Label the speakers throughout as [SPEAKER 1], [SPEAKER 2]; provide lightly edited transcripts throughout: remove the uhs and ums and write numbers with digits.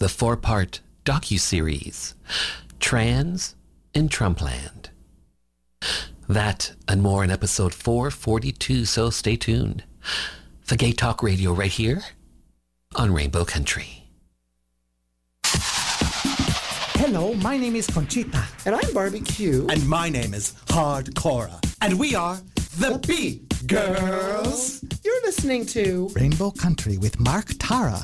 [SPEAKER 1] the four-part docuseries, Trans in Trumpland. That and more in episode 442, so stay tuned for Gay Talk Radio right here on Rainbow Country.
[SPEAKER 2] Hello, my name is Conchita.
[SPEAKER 3] And I'm Barbecue.
[SPEAKER 4] And my name is Hardcora. And we are the Beat Girls.
[SPEAKER 3] You're listening to
[SPEAKER 2] Rainbow Country with Mark Tara.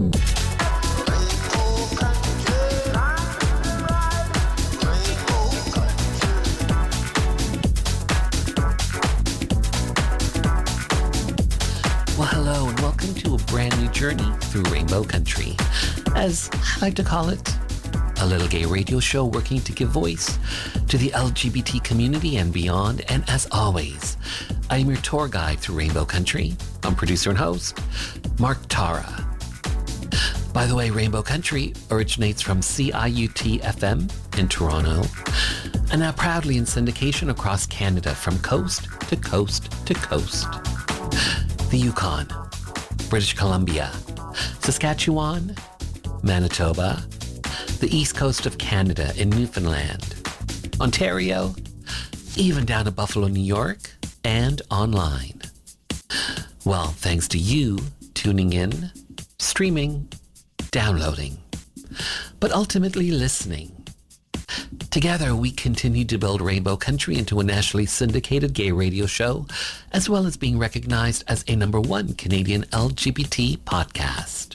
[SPEAKER 1] Well, hello and welcome to a brand new journey through Rainbow Country. As I like to call it, a little gay radio show working to give voice to the LGBT community and beyond. And as always, I am your tour guide through Rainbow Country. I'm producer and host, Mark Tara. By the way, Rainbow Country originates from CIUT-FM in Toronto and now proudly in syndication across Canada from coast to coast to coast. The Yukon, British Columbia, Saskatchewan, Manitoba, the east coast of Canada in Newfoundland, Ontario, even down to Buffalo, New York, and online. Well, thanks to you tuning in, streaming, downloading, but ultimately listening. Together, we continue to build Rainbow Country into a nationally syndicated gay radio show, as well as being recognized as a #1 Canadian LGBT podcast.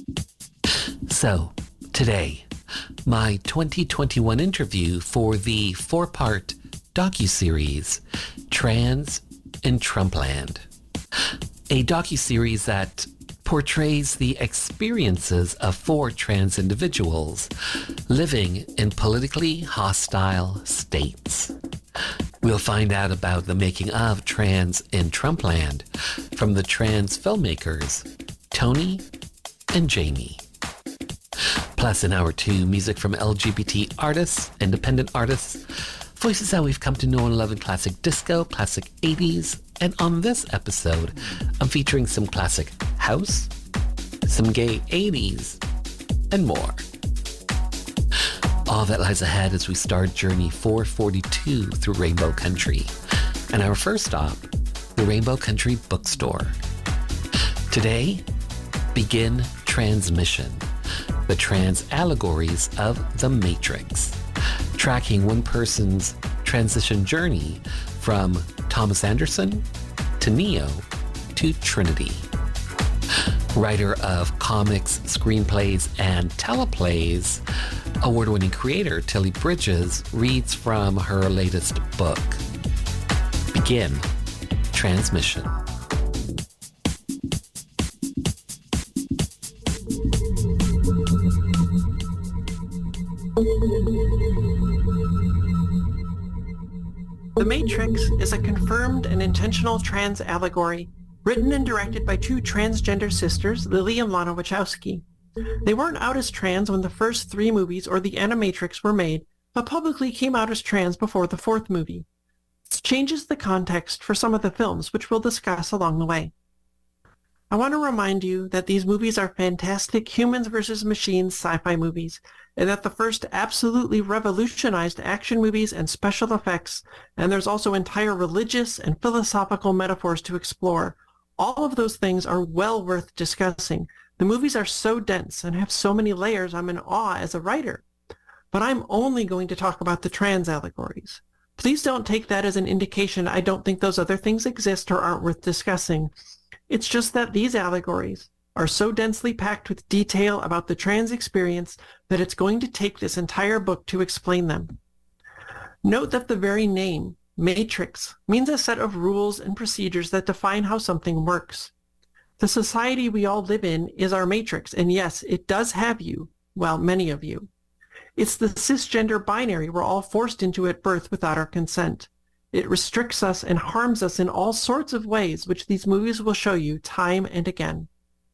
[SPEAKER 1] So, today, my 2021 interview for the four-part docuseries, Trans in Trumpland. A docuseries that portrays the experiences of four trans individuals living in politically hostile states. We'll find out about the making of Trans in Trumpland from the trans filmmakers, Tony and Jamie. Plus, in hour 2, music from LGBT artists, independent artists, voices that we've come to know and love in classic disco, classic 80s, and on this episode, I'm featuring some classic house, some gay 80s, and more. All that lies ahead as we start Journey 442 through Rainbow Country, and our first stop, the Rainbow Country Bookstore. Today, begin Transmission, the trans allegories of The Matrix, tracking one person's transition journey from Thomas Anderson to Neo to Trinity. Writer of comics, screenplays, and teleplays, award-winning creator Tilly Bridges reads from her latest book, Begin Transmission.
[SPEAKER 5] The Matrix is a confirmed and intentional trans allegory, written and directed by two transgender sisters, Lily and Lana Wachowski. They weren't out as trans when the first 3 movies or the Animatrix were made, but publicly came out as trans before the 4th movie. This changes the context for some of the films, which we'll discuss along the way. I want to remind you that these movies are fantastic humans versus machines sci-fi movies, and that the first absolutely revolutionized action movies and special effects, and there's also entire religious and philosophical metaphors to explore. All of those things are well worth discussing. The movies are so dense and have so many layers, I'm in awe as a writer. But I'm only going to talk about the trans allegories. Please don't take that as an indication I don't think those other things exist or aren't worth discussing. It's just that these allegories are so densely packed with detail about the trans experience that it's going to take this entire book to explain them. Note that the very name, Matrix, means a set of rules and procedures that define how something works. The society we all live in is our matrix, and yes, it does have you, well, many of you. It's the cisgender binary we're all forced into at birth without our consent. It restricts us and harms us in all sorts of ways, which these movies will show you time and again.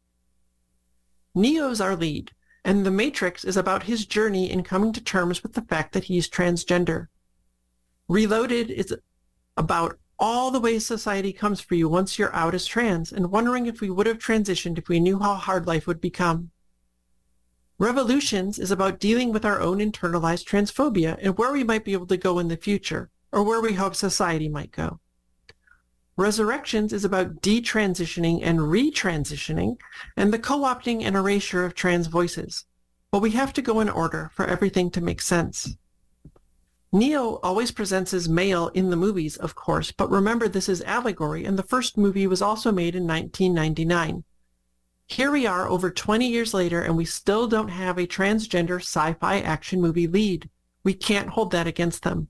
[SPEAKER 5] Neo's our lead, and The Matrix is about his journey in coming to terms with the fact that he's transgender. Reloaded is about all the ways society comes for you once you're out as trans, and wondering if we would have transitioned if we knew how hard life would become. Revolutions is about dealing with our own internalized transphobia and where we might be able to go in the future, or where we hope society might go. Resurrections is about detransitioning and retransitioning and the co-opting and erasure of trans voices. But we have to go in order for everything to make sense. Neo always presents as male in the movies, of course, but remember this is allegory, and the first movie was also made in 1999. Here we are over 20 years later, and we still don't have a transgender sci-fi action movie lead. We can't hold that against them.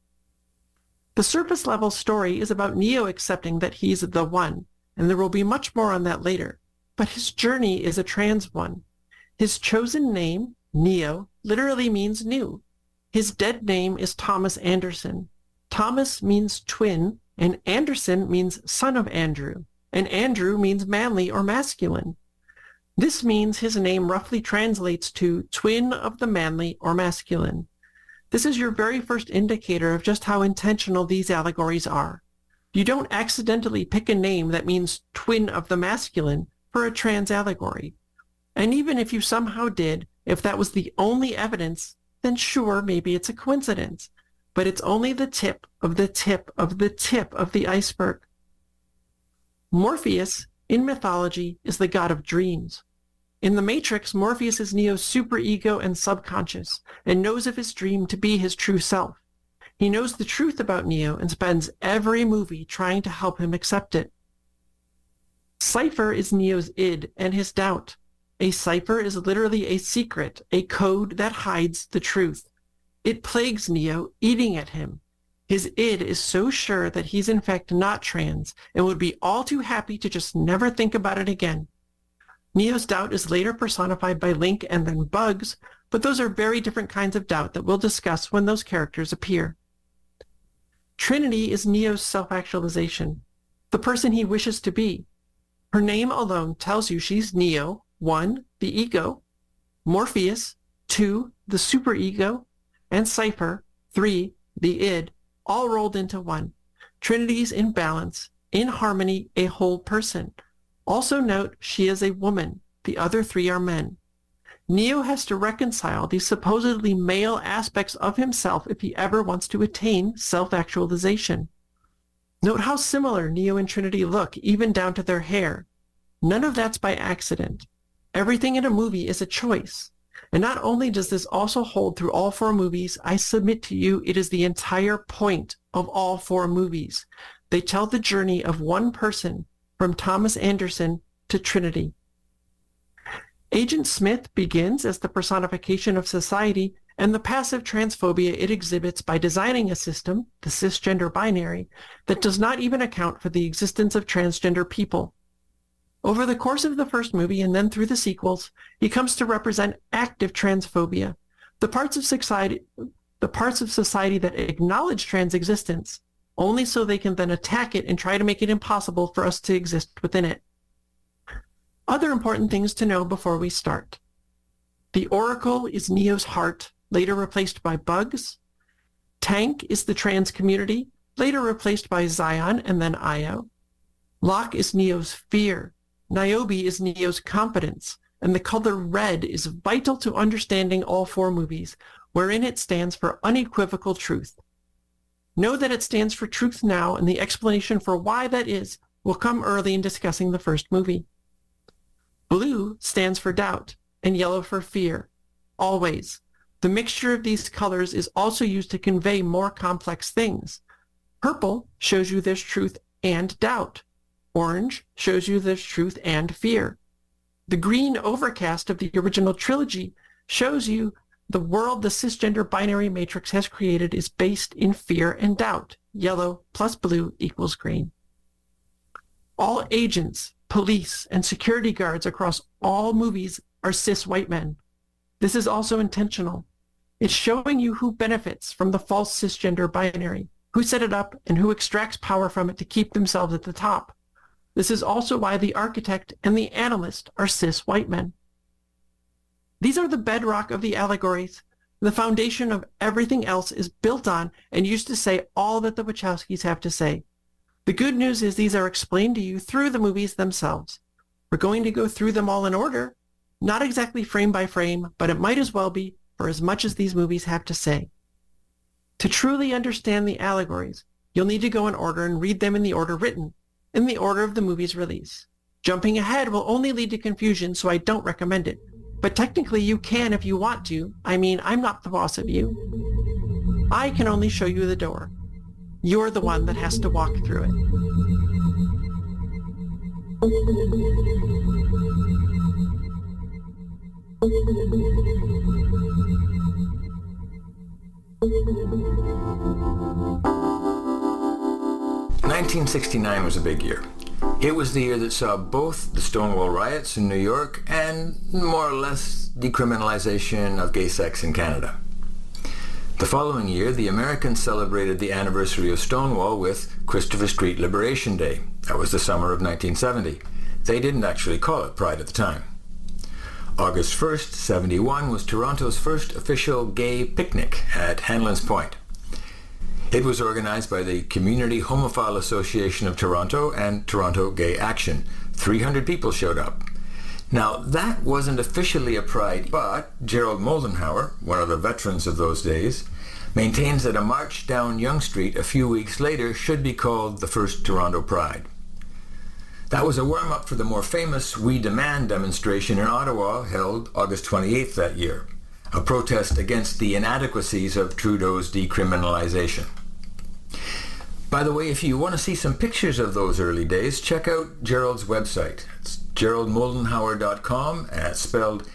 [SPEAKER 5] The surface level story is about Neo accepting that he's the one, and there will be much more on that later. But his journey is a trans one. His chosen name, Neo, literally means new. His dead name is Thomas Anderson. Thomas means twin, and Anderson means son of Andrew, and Andrew means manly or masculine. This means his name roughly translates to twin of the manly or masculine. This is your very first indicator of just how intentional these allegories are. You don't accidentally pick a name that means twin of the masculine for a trans allegory. And even if you somehow did, if that was the only evidence, then sure, maybe it's a coincidence. But it's only the tip of the tip of the tip of the iceberg. Morpheus, in mythology, is the god of dreams. In The Matrix, Morpheus is Neo's superego and subconscious, and knows of his dream to be his true self. He knows the truth about Neo and spends every movie trying to help him accept it. Cypher is Neo's id and his doubt. A cipher is literally a secret, a code that hides the truth. It plagues Neo, eating at him. His id is so sure that he's in fact not trans and would be all too happy to just never think about it again. Neo's doubt is later personified by Link and then Bugs, but those are very different kinds of doubt that we'll discuss when those characters appear. Trinity is Neo's self-actualization, the person he wishes to be. Her name alone tells you she's Neo, 1, the ego, Morpheus, 2, the superego, and Cypher, 3, the id, all rolled into one. Trinity's in balance, in harmony, a whole person. Also note, she is a woman. The other 3 are men. Neo has to reconcile these supposedly male aspects of himself if he ever wants to attain self-actualization. Note how similar Neo and Trinity look, even down to their hair. None of that's by accident. Everything in a movie is a choice. And not only does this also hold through all 4 movies, I submit to you it is the entire point of all 4 movies. They tell the journey of one person, from Thomas Anderson to Trinity. Agent Smith begins as the personification of society and the passive transphobia it exhibits by designing a system, the cisgender binary, that does not even account for the existence of transgender people. Over the course of the first movie and then through the sequels, he comes to represent active transphobia, the parts of society that acknowledge trans existence, only so they can then attack it and try to make it impossible for us to exist within it. Other important things to know before we start. The Oracle is Neo's heart, later replaced by Bugs. Tank is the trans community, later replaced by Zion and then Io. Locke is Neo's fear. Niobe is Neo's confidence. And the color red is vital to understanding all 4 movies, wherein it stands for unequivocal truth. Know that it stands for truth now, and the explanation for why that is will come early in discussing the first movie. Blue stands for doubt, and yellow for fear. Always. The mixture of these colors is also used to convey more complex things. Purple shows you there's truth and doubt. Orange shows you there's truth and fear. The green overcast of the original trilogy shows you the world the cisgender binary matrix has created is based in fear and doubt. Yellow plus blue equals green. All agents, police, and security guards across all movies are cis white men. This is also intentional. It's showing you who benefits from the false cisgender binary, who set it up, and who extracts power from it to keep themselves at the top. This is also why the architect and the analyst are cis white men. These are the bedrock of the allegories. The foundation of everything else is built on and used to say all that the Wachowskis have to say. The good news is these are explained to you through the movies themselves. We're going to go through them all in order. Not exactly frame by frame, but it might as well be for as much as these movies have to say. To truly understand the allegories, you'll need to go in order and read them in the order written, in the order of the movie's release. Jumping ahead will only lead to confusion, so I don't recommend it. But technically you can if you want to. I mean, I'm not the boss of you. I can only show you the door. You're the one that has to walk through it.
[SPEAKER 6] 1969 was a big year. It was the year that saw both the Stonewall riots in New York and more or less decriminalization of gay sex in Canada. The following year, the Americans celebrated the anniversary of Stonewall with Christopher Street Liberation Day. That was the summer of 1970. They didn't actually call it Pride at the time. August 1st, 71 was Toronto's first official gay picnic at Hanlon's Point. It was organized by the Community Homophile Association of Toronto and Toronto Gay Action. 300 people showed up. Now, that wasn't officially a pride, but Gerald Moldenhauer, one of the veterans of those days, maintains that a march down Yonge Street a few weeks later should be called the first Toronto Pride. That was a warm-up for the more famous We Demand demonstration in Ottawa held August 28th that year, a protest against the inadequacies of Trudeau's decriminalization. By the way, if you want to see some pictures of those early days, check out Gerald's website. It's geraldmoldenhauer.com, and it's spelled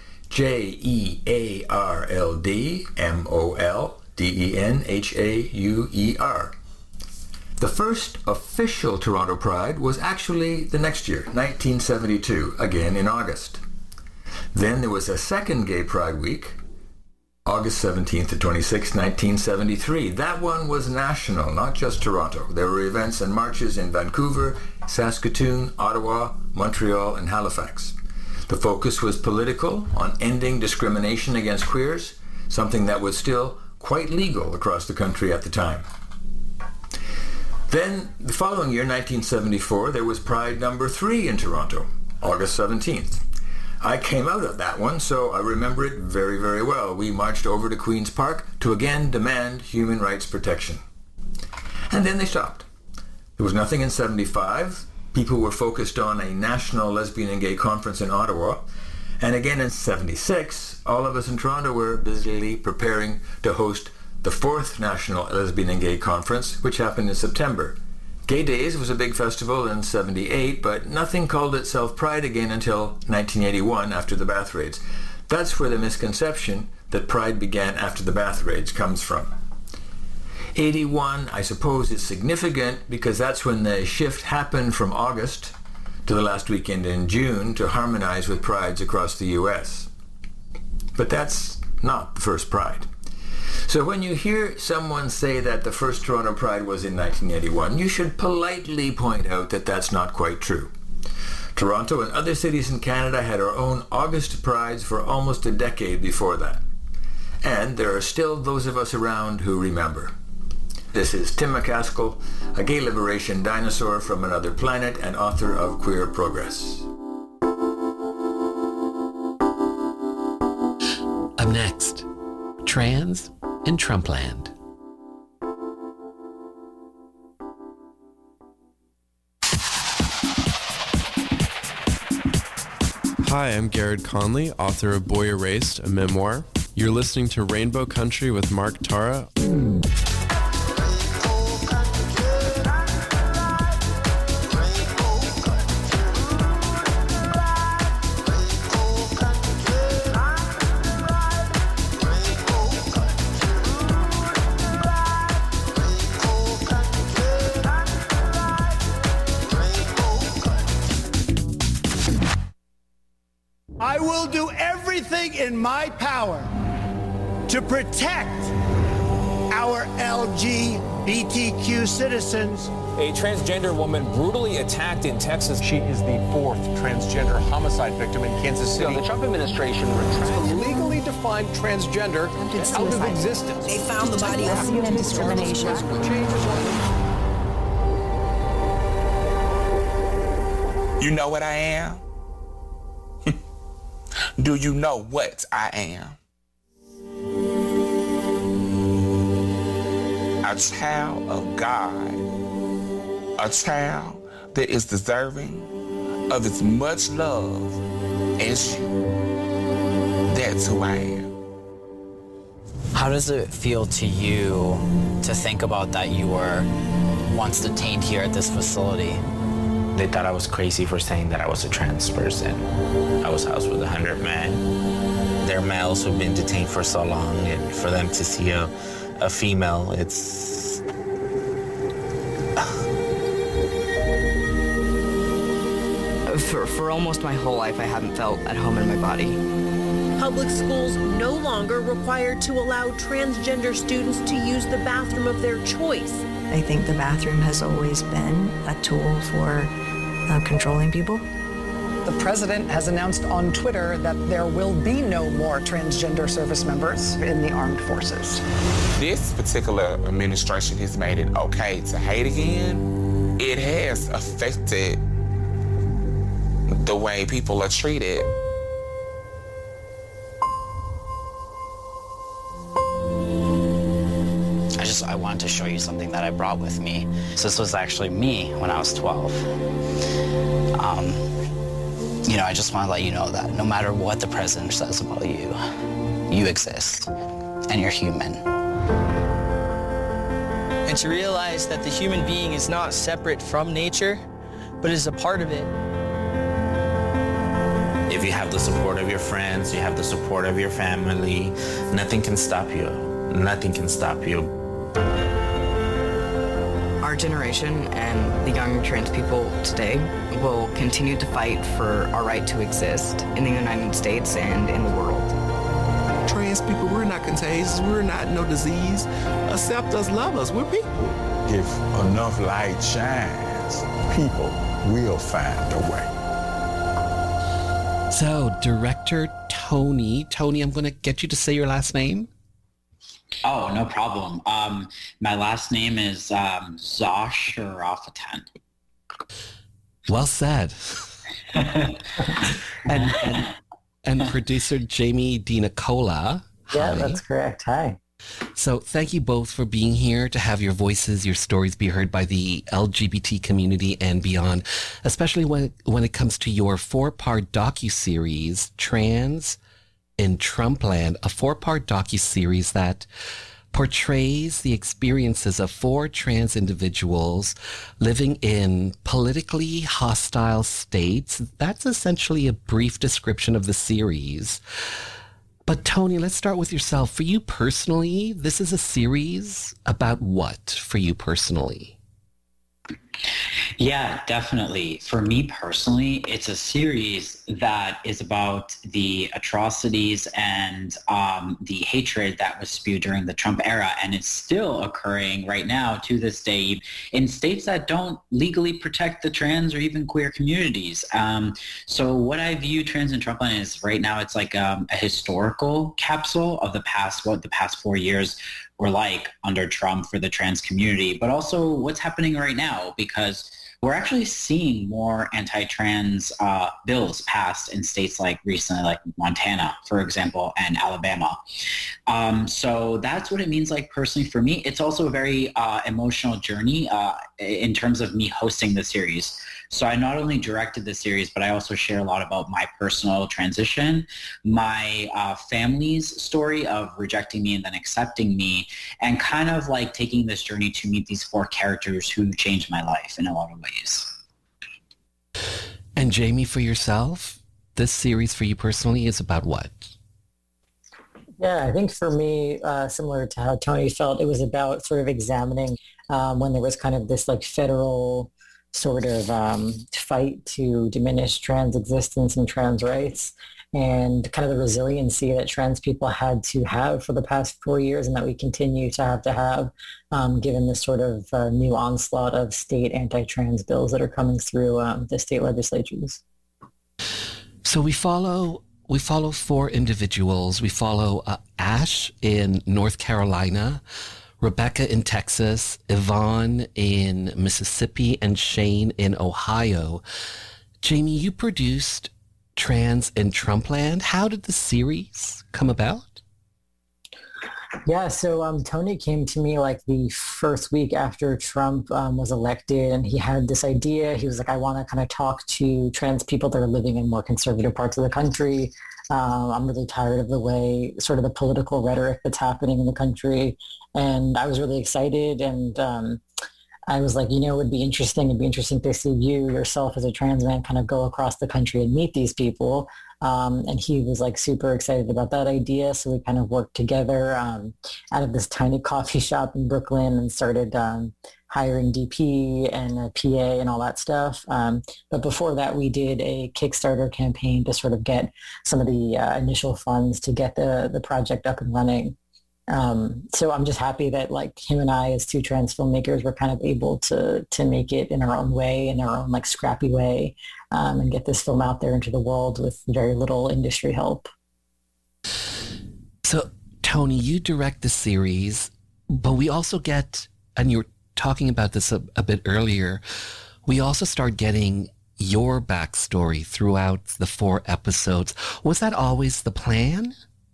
[SPEAKER 6] JERALDMOLDENHAUER. The first official Toronto Pride was actually the next year, 1972, again in August. Then there was a second Gay Pride Week, August 17th to 26th, 1973. That one was national, not just Toronto. There were events and marches in Vancouver, Saskatoon, Ottawa, Montreal, and Halifax. The focus was political, on ending discrimination against queers, something that was still quite legal across the country at the time. Then, the following year, 1974, there was Pride number 3 in Toronto, August 17th. I came out of that one, so I remember it very, very well. We marched over to Queen's Park to again demand human rights protection. And then they stopped. There was nothing in 75. People were focused on a national lesbian and gay conference in Ottawa. And again in 76, all of us in Toronto were busily preparing to host the 4th National Lesbian and Gay Conference, which happened in September. Gay Days was a big festival in 78, but nothing called itself Pride again until 1981 after the Bath Raids. That's where the misconception that Pride began after the Bath Raids comes from. 81, I suppose, is significant because that's when the shift happened from August to the last weekend in June to harmonize with prides across the US. But that's not the first Pride. So when you hear someone say that the first Toronto Pride was in 1981, you should politely point out that that's not quite true. Toronto and other cities in Canada had our own August Prides for almost a decade before that. And there are still those of us around who remember. This is Tim McCaskill, a gay liberation dinosaur from another planet and author of Queer Progress.
[SPEAKER 1] Up next, trans in Trumpland.
[SPEAKER 7] Hi, I'm Garrett Conley, author of Boy Erased, a memoir. You're listening to Rainbow Country with Mark Tara.
[SPEAKER 8] I will do everything in my power to protect our LGBTQ citizens.
[SPEAKER 9] A transgender woman brutally attacked in Texas.
[SPEAKER 10] She is the 4th transgender homicide victim in Kansas City.
[SPEAKER 9] The Trump administration retracted
[SPEAKER 10] the legally defined transgender out of existence.
[SPEAKER 11] They found the body of human discrimination.
[SPEAKER 12] You know what I am? Do you know what I am? A child of God. A child that is deserving of as much love as you. That's who I am.
[SPEAKER 13] How does it feel to you to think about that you were once detained here at this facility?
[SPEAKER 14] They thought I was crazy for saying that I was a trans person. I was housed with 100 men. They're males who've been detained for so long, and for them to see a female, it's...
[SPEAKER 11] For almost my whole life, I haven't felt at home in my body.
[SPEAKER 15] Public schools no longer required to allow transgender students to use the bathroom of their choice.
[SPEAKER 16] I think the bathroom has always been a tool for controlling people.
[SPEAKER 2] The president has announced on Twitter that there will be no more transgender service members in the armed forces.
[SPEAKER 12] This particular administration has made it okay to hate again. It has affected the way people are treated.
[SPEAKER 13] I wanted to show you something that I brought with me. So this was actually me when I was 12. I just want to let you know that no matter what the president says about you, you exist and you're human.
[SPEAKER 17] And to realize that the human being is not separate from nature, but is a part of it.
[SPEAKER 14] If you have the support of your friends, you have the support of your family, nothing can stop you. Nothing can stop you.
[SPEAKER 11] Our generation and the young trans people today will continue to fight for our right to exist in the United States and in the world.
[SPEAKER 18] Trans people, we're not contagious. We're not no disease. Accept us, love us. We're people.
[SPEAKER 19] If enough light shines, people will find a way.
[SPEAKER 1] So, Director Tony, I'm going to get you to say your last name.
[SPEAKER 20] Oh, no problem. My last name is Zasharafatan.
[SPEAKER 1] Well said. and producer Jamie DiNicola.
[SPEAKER 21] Yeah, that's correct. Hi.
[SPEAKER 1] So thank you both for being here to have your voices, your stories be heard by the LGBT community and beyond, especially when it comes to your 4-part docuseries, Trans in Trumpland, a 4-part docuseries that portrays the experiences of 4 trans individuals living in politically hostile states. That's essentially a brief description of the series. But Tony, let's start with yourself. For you personally, this is a series about what for you personally?
[SPEAKER 20] Yeah, definitely. For me personally, it's a series that is about the atrocities and the hatred that was spewed during the Trump era, and it's still occurring right now to this day in states that don't legally protect the trans or even queer communities. So what I view Trans in Trumpland is right now it's like a historical capsule of the past, what the past 4 years were like under Trump for the trans community, but also what's happening right now, because we're actually seeing more anti-trans bills passed in states like recently, like Montana, for example, and Alabama. So that's what it means like personally for me. It's also a very emotional journey in terms of me hosting the series. So I not only directed the series, but I also share a lot about my personal transition, my family's story of rejecting me and then accepting me, and kind of like taking this journey to meet these 4 characters who changed my life in a lot of ways.
[SPEAKER 1] And Jamie, for yourself, this series for you personally is about what?
[SPEAKER 21] Yeah, I think for me, similar to how Tony felt, it was about sort of examining when there was kind of this like federal sort of fight to diminish trans existence and trans rights, and kind of the resiliency that trans people had to have for the past 4 years and that we continue to have given this sort of new onslaught of state anti-trans bills that are coming through the state legislatures.
[SPEAKER 1] So we follow 4 individuals. We follow Ash in North Carolina, Rebecca in Texas, Yvonne in Mississippi, and Shane in Ohio. Jamie, you produced Trans in Trumpland. How did the series come about?
[SPEAKER 21] Yeah, so Tony came to me like the first week after Trump was elected, and he had this idea. He was like, I want to kind of talk to trans people that are living in more conservative parts of the country. I'm really tired of the way, sort of the political rhetoric that's happening in the country. And I was really excited, and I was like, it'd be interesting to see you yourself as a trans man kind of go across the country and meet these people. And he was like super excited about that idea. So we kind of worked together out of this tiny coffee shop in Brooklyn and started hiring DP and a PA and all that stuff. But before that, we did a Kickstarter campaign to sort of get some of the initial funds to get the project up and running. So I'm just happy that like him and I as two trans filmmakers were kind of able to make it in our own way, in our own like scrappy way, and get this film out there into the world with very little industry help.
[SPEAKER 1] So Tony, you direct the series, but we also get, and you were talking about this a bit earlier, we also start getting your backstory throughout the 4 episodes. Was that always the plan?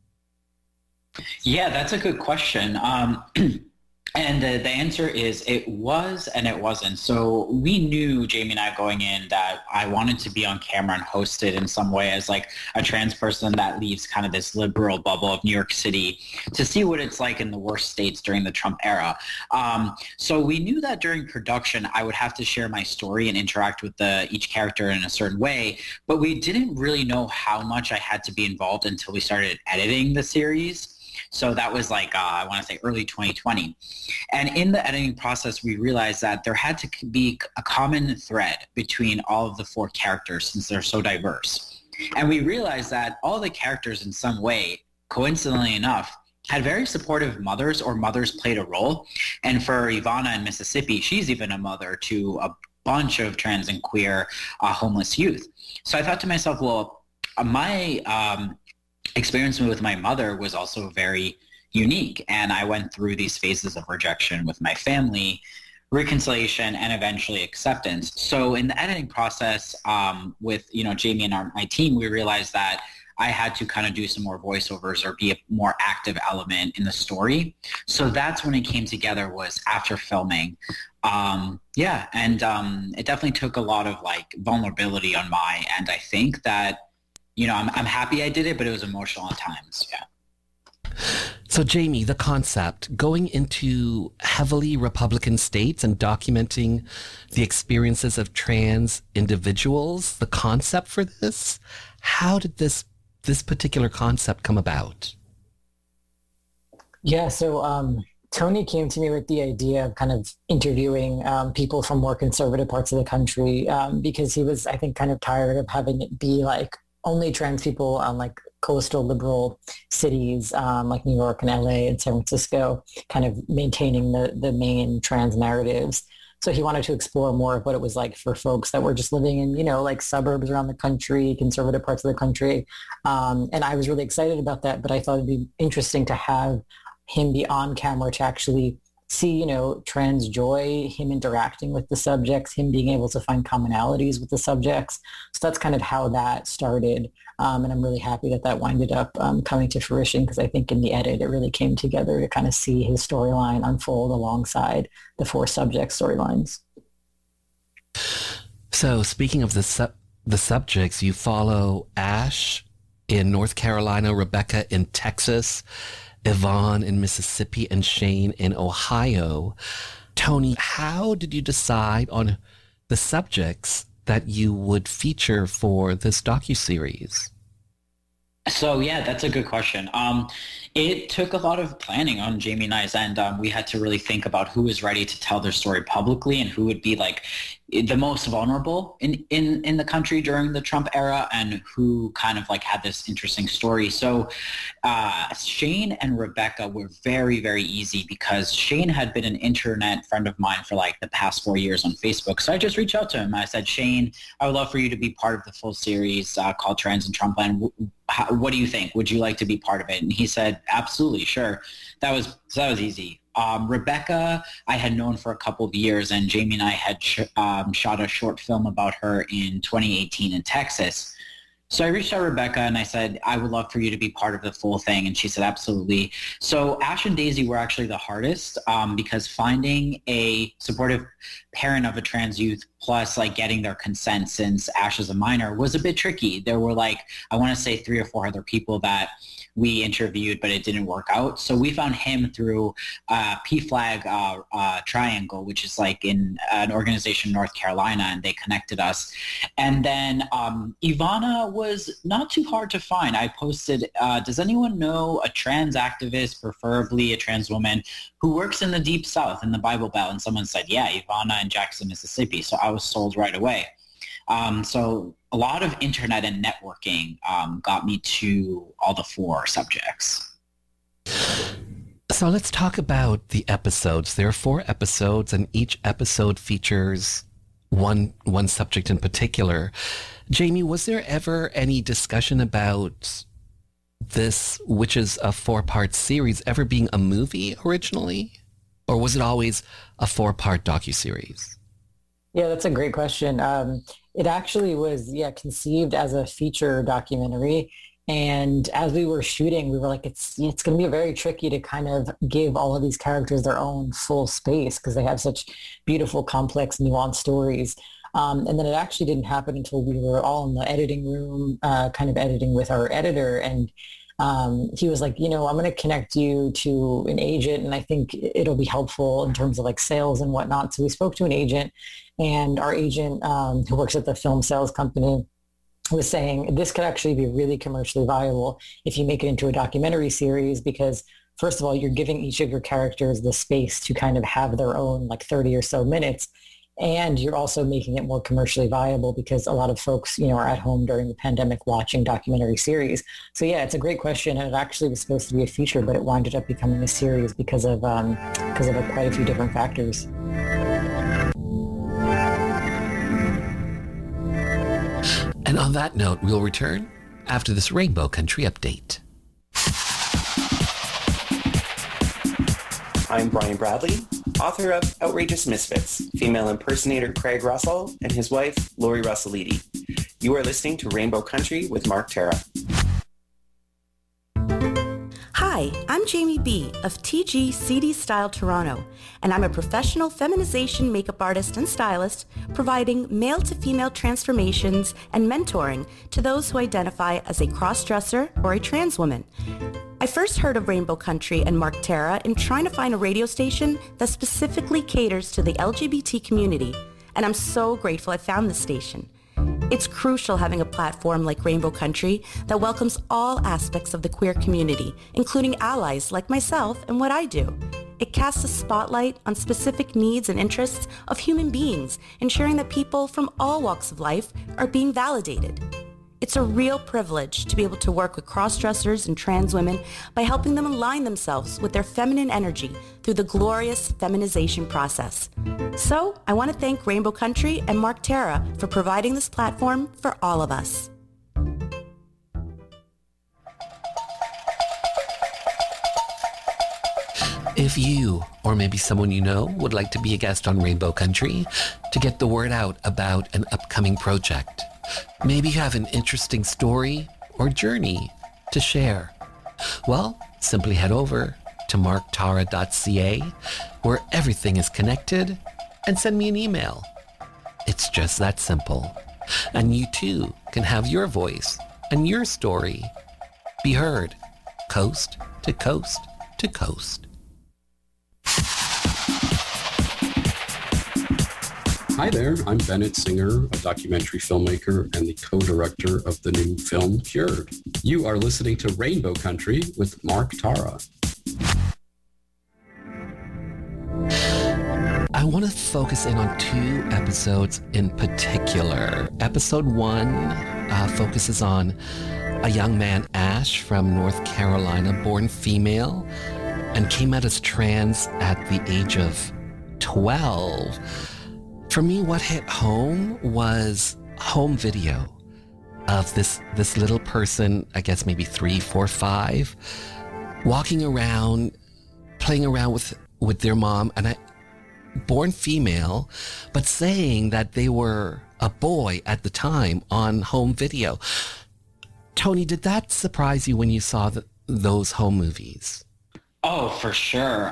[SPEAKER 20] Yeah, that's a good question. And the answer is it was and it wasn't. So we knew, Jamie and I, going in that I wanted to be on camera and host it in some way as like a trans person that leaves kind of this liberal bubble of New York City to see what it's like in the worst states during the Trump era. So we knew that during production I would have to share my story and interact with each character in a certain way, but we didn't really know how much I had to be involved until we started editing the series. So that was like, I want to say early 2020. And in the editing process, we realized that there had to be a common thread between all of the 4 characters since they're so diverse. And we realized that all the characters in some way, coincidentally enough, had very supportive mothers or mothers played a role. And for Ivana in Mississippi, she's even a mother to a bunch of trans and queer homeless youth. So I thought to myself, well, my experience with my mother was also very unique. And I went through these phases of rejection with my family, reconciliation, and eventually acceptance. So in the editing process with, Jamie and my team, we realized that I had to kind of do some more voiceovers or be a more active element in the story. So that's when it came together, was after filming. And it definitely took a lot of like vulnerability on my end. I think that, I'm happy I did it, but it was emotional at times. Yeah.
[SPEAKER 1] So Jamie, the concept, going into heavily Republican states and documenting the experiences of trans individuals, the concept for this, how did this particular concept come about?
[SPEAKER 21] Yeah, so Tony came to me with the idea of kind of interviewing people from more conservative parts of the country because he was, I think, kind of tired of having it be like only trans people on like coastal liberal cities like New York and LA and San Francisco kind of maintaining the main trans narratives. So he wanted to explore more of what it was like for folks that were just living in, like suburbs around the country, conservative parts of the country. And I was really excited about that, but I thought it'd be interesting to have him be on camera to actually see, trans joy, him interacting with the subjects, him being able to find commonalities with the subjects. So that's kind of how that started. And I'm really happy that winded up coming to fruition, because I think in the edit, it really came together to kind of see his storyline unfold alongside the 4 subject storylines.
[SPEAKER 1] So speaking of the subjects, you follow Ash in North Carolina, Rebecca in Texas, Yvonne in Mississippi, and Shane in Ohio. Tony, how did you decide on the subjects that you would feature for this docuseries?
[SPEAKER 20] So yeah, that's a good question. It took a lot of planning on Jamie and I's end. We had to really think about who was ready to tell their story publicly and who would be like the most vulnerable in the country during the Trump era, and who kind of like had this interesting story. So Shane and Rebecca were very, very easy, because Shane had been an internet friend of mine for like the past 4 years on Facebook. So I just reached out to him. I said, Shane, I would love for you to be part of the full series called Trans in Trumpland. What do you think? Would you like to be part of it? And he said, absolutely, sure. That was easy. Rebecca, I had known for a couple of years, and Jamie and I had shot a short film about her in 2018 in Texas. So I reached out to Rebecca and I said, I would love for you to be part of the full thing. And she said, absolutely. So Ash and Daisy were actually the hardest because finding a supportive parent of a trans youth plus like getting their consent since Ash is a minor was a bit tricky. There were like, I want to say 3 or 4 other people that we interviewed, but it didn't work out. So we found him through PFLAG Triangle, which is like in an organization in North Carolina, and they connected us. And then Ivana was not too hard to find. I posted, does anyone know a trans activist, preferably a trans woman, who works in the Deep South in the Bible Belt? And someone said, yeah, Ivana in Jackson, Mississippi. So I was sold right away. So a lot of internet and networking got me to all the 4 subjects.
[SPEAKER 1] So let's talk about the episodes. There are 4 episodes, and each episode features one subject in particular. Jamie, was there ever any discussion about this, which is a 4-part series, ever being a movie originally? Or was it always a 4-part docuseries?
[SPEAKER 21] Yeah, that's a great question. It actually was, conceived as a feature documentary. And as we were shooting, we were like, it's going to be very tricky to kind of give all of these characters their own full space because they have such beautiful, complex, nuanced stories. And then it actually didn't happen until we were all in the editing room, kind of editing with our editor. And he was like, I'm going to connect you to an agent, and I think it'll be helpful in terms of like sales and whatnot. So we spoke to an agent, and our agent who works at the film sales company was saying this could actually be really commercially viable if you make it into a documentary series because, first of all, you're giving each of your characters the space to kind of have their own like 30 or so minutes. And you're also making it more commercially viable because a lot of folks, are at home during the pandemic watching documentary series. So yeah, it's a great question. And it actually was supposed to be a feature, but it wound up becoming a series because of quite a few different factors.
[SPEAKER 1] And on that note, we'll return after this Rainbow Country update.
[SPEAKER 4] I'm Brian Bradley, author of Outrageous Misfits, female impersonator Craig Russell and his wife, Lori Russellidi. You are listening to Rainbow Country with Mark Tara.
[SPEAKER 22] Hi, I'm Jamie B. of TG CD Style Toronto, and I'm a professional feminization makeup artist and stylist providing male-to-female transformations and mentoring to those who identify as a cross-dresser or a trans woman. I first heard of Rainbow Country and Mark Tara in trying to find a radio station that specifically caters to the LGBT community, and I'm so grateful I found this station. It's crucial having a platform like Rainbow Country that welcomes all aspects of the queer community, including allies like myself and what I do. It casts a spotlight on specific needs and interests of human beings, ensuring that people from all walks of life are being validated. It's a real privilege to be able to work with cross-dressers and trans women by helping them align themselves with their feminine energy through the glorious feminization process. So I want to thank Rainbow Country and Mark Tara for providing this platform for all of us.
[SPEAKER 1] If you, or maybe someone you know, would like to be a guest on Rainbow Country to get the word out about an upcoming project, maybe you have an interesting story or journey to share, well, simply head over to marktara.ca where everything is connected and send me an email. It's just that simple. And you too can have your voice and your story be heard coast to coast to coast.
[SPEAKER 23] Hi there, I'm Bennett Singer, a documentary filmmaker and the co-director of the new film Cured. You are listening to Rainbow Country with Mark Tara.
[SPEAKER 1] I want to focus in on 2 episodes in particular. Episode 1 focuses on a young man, Ash, from North Carolina, born female, and came out as trans at the age of 12. For me, what hit home was home video of this little person, I guess maybe 3, 4, 5, walking around, playing around with their mom, and born female, but saying that they were a boy at the time on home video. Tony, did that surprise you when you saw those home movies?
[SPEAKER 20] Oh, for sure.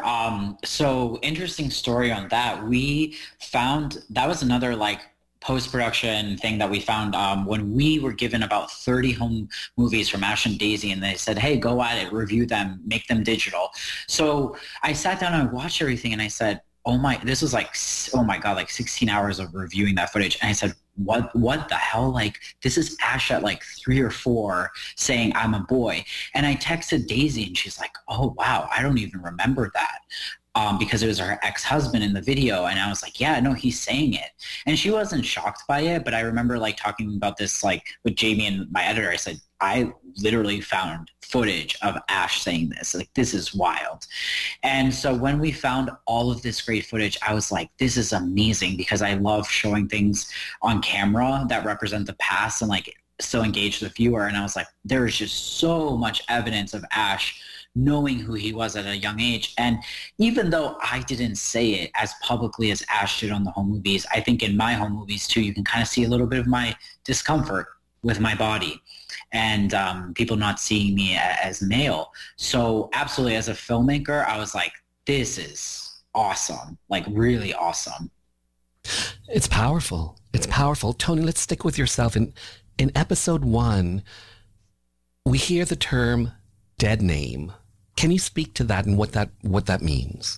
[SPEAKER 20] So interesting story on that. We found, that was another like post-production thing that we found when we were given about 30 home movies from Ash and Daisy, and they said, hey, go at it, review them, make them digital. So I sat down and I watched everything and I said, this was like, oh my God, like 16 hours of reviewing that footage. And I said, what the hell? Like, this is Ash at like 3 or 4 saying I'm a boy. And I texted Daisy and she's like, oh wow, I don't even remember that. Because it was her ex-husband in the video. And I was like, yeah, no, he's saying it. And she wasn't shocked by it, but I remember like talking about this like with Jamie and my editor. I said, I literally found footage of Ash saying this. Like, this is wild. And so when we found all of this great footage, I was like, this is amazing, because I love showing things on camera that represent the past and like still engage the viewer. And I was like, there is just so much evidence of Ash knowing who he was at a young age. And even though I didn't say it as publicly as Ash did on the home movies, I think in my home movies too, you can kind of see a little bit of my discomfort with my body and people not seeing me as male. So absolutely, as a filmmaker, I was like, this is awesome, like really awesome.
[SPEAKER 1] It's powerful. It's powerful. Tony, let's stick with yourself. In episode 1, we hear the term dead name. Can you speak to that and what that means?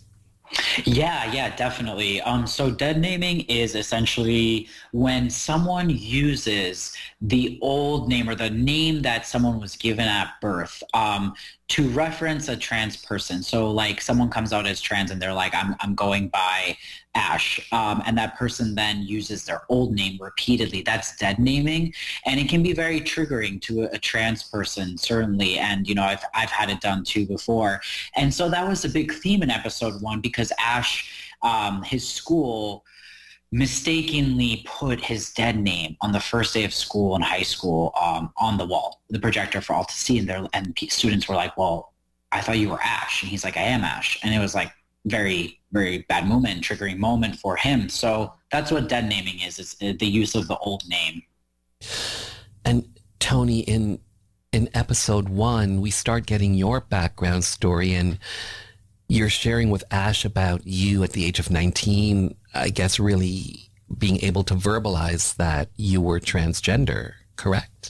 [SPEAKER 20] Yeah, definitely. So dead naming is essentially when someone uses the old name or the name that someone was given at birth to reference a trans person. So like someone comes out as trans and they're like, I'm going by Ash, and that person then uses their old name repeatedly. That's dead naming, and it can be very triggering to a trans person, certainly. And you know, I've had it done too before. And so that was a big theme in episode 1, because Ash, his school mistakenly put his dead name on the first day of school in high school on the wall, the projector for all to see. And students were like, well, I thought you were Ash. And he's like, I am Ash. And it was like very, very bad moment, triggering moment for him. So that's what dead naming is. It's the use of the old name.
[SPEAKER 1] And Tony, in episode 1, we start getting your background story, and you're sharing with Ash about you at the age of 19, I guess, really being able to verbalize that you were transgender, correct?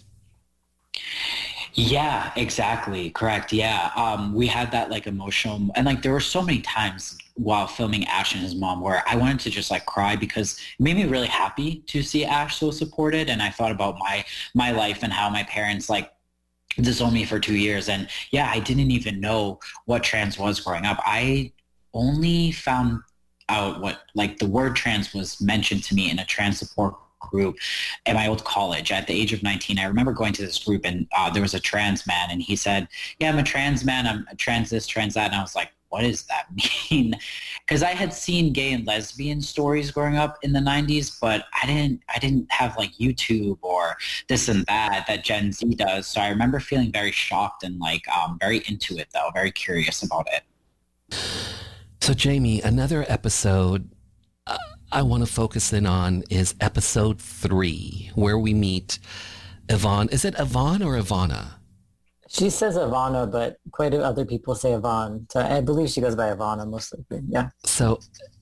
[SPEAKER 20] Yeah, exactly. Correct. Yeah. We had that like emotional, and like there were so many times while filming Ash and his mom where I wanted to just like cry, because it made me really happy to see Ash so supported. And I thought about my life and how my parents like disowned me for 2 years. And yeah, I didn't even know what trans was growing up. I only found out what like the word trans was mentioned to me in a trans support group at my old college at the age of 19. I remember going to this group, and there was a trans man, and he said, yeah, I'm a trans man, I'm a trans this, trans that. And I was like, what does that mean? Because I had seen gay and lesbian stories growing up in the 90s, but I didn't have like YouTube or this and that Gen Z does. So I remember feeling very shocked and like very into it though, very curious about it.
[SPEAKER 1] So Jamie, another episode I want to focus in on is episode 3, where we meet Yvonne. Is it Yvonne or Ivana?
[SPEAKER 21] She says Ivana, but quite a few other people say Yvonne. So I believe she goes by Ivana mostly. Yeah.
[SPEAKER 1] So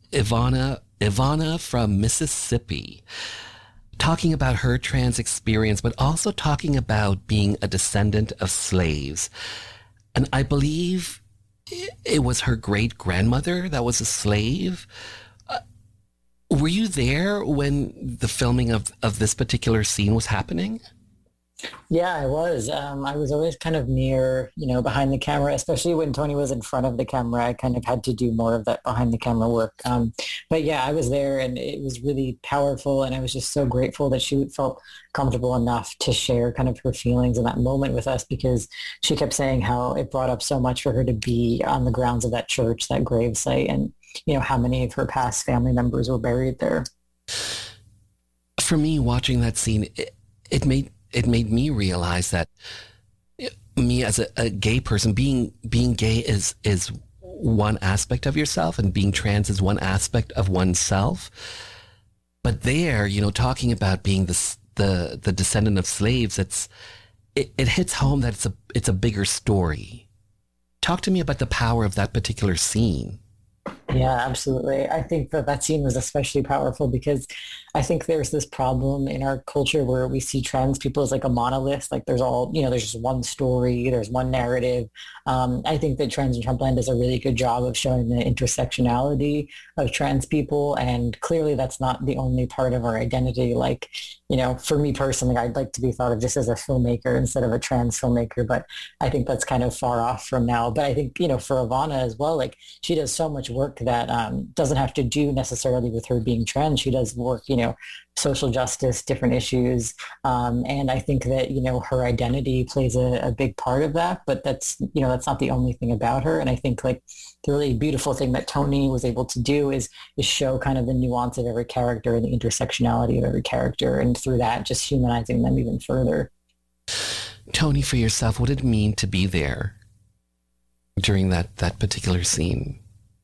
[SPEAKER 1] Ivana from Mississippi, talking about her trans experience, but also talking about being a descendant of slaves. And I believe it was her great-grandmother that was a slave. Were you there when the filming of this particular scene was happening?
[SPEAKER 21] Yeah, I was. I was always kind of near, behind the camera, especially when Tony was in front of the camera. I kind of had to do more of that behind the camera work. But yeah, I was there, and it was really powerful. And I was just so grateful that she felt comfortable enough to share kind of her feelings in that moment with us, because she kept saying how it brought up so much for her to be on the grounds of that church, that gravesite, and how many of her past family members were buried there.
[SPEAKER 1] For me, watching that scene, it made me realize that me as a gay person, being gay is one aspect of yourself, and being trans is one aspect of oneself. But there, talking about being the descendant of slaves, it hits home that it's a bigger story. Talk to me about the power of that particular scene.
[SPEAKER 21] Yeah, absolutely. I think that scene was especially powerful because I think there's this problem in our culture where we see trans people as like a monolith. Like there's just one story, there's one narrative. I think that Trans in Trumpland does a really good job of showing the intersectionality of trans people. And clearly that's not the only part of our identity. Like, for me personally, I'd like to be thought of just as a filmmaker instead of a trans filmmaker, but I think that's kind of far off from now. But I think, for Ivana as well, like she does so much work that doesn't have to do necessarily with her being trans. She does work, social justice, different issues. And I think that, her identity plays a big part of that, but that's not the only thing about her. And I think like the really beautiful thing that Tony was able to do is show kind of the nuance of every character and the intersectionality of every character. And through that, just humanizing them even further.
[SPEAKER 1] Tony, for yourself, what did it mean to be there during that particular scene?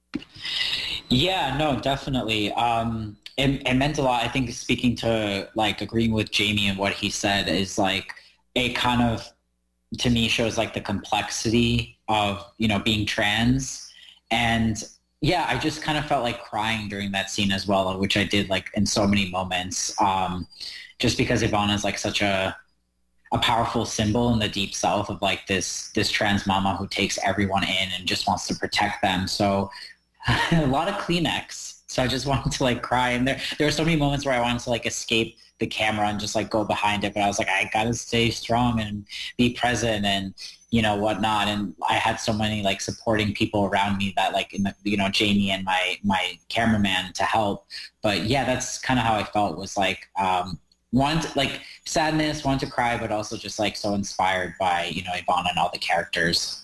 [SPEAKER 20] Yeah, no, definitely. It meant a lot. I think speaking to like agreeing with Jamie and what he said is like it kind of to me shows like the complexity of being trans. And yeah, I just kind of felt like crying during that scene as well, which I did like in so many moments, just because Ivana is like such a powerful symbol in the Deep South of like this trans mama who takes everyone in and just wants to protect them. So a lot of Kleenex. So I just wanted to like cry. And there were so many moments where I wanted to like escape the camera and just like go behind it. But I was like, I got to stay strong and be present and, whatnot. And I had so many like supporting people around me that like, Jamie and my cameraman to help. But yeah, that's kind of how I felt was like, like sadness, wanted to cry, but also just like so inspired by, Ivana and all the characters.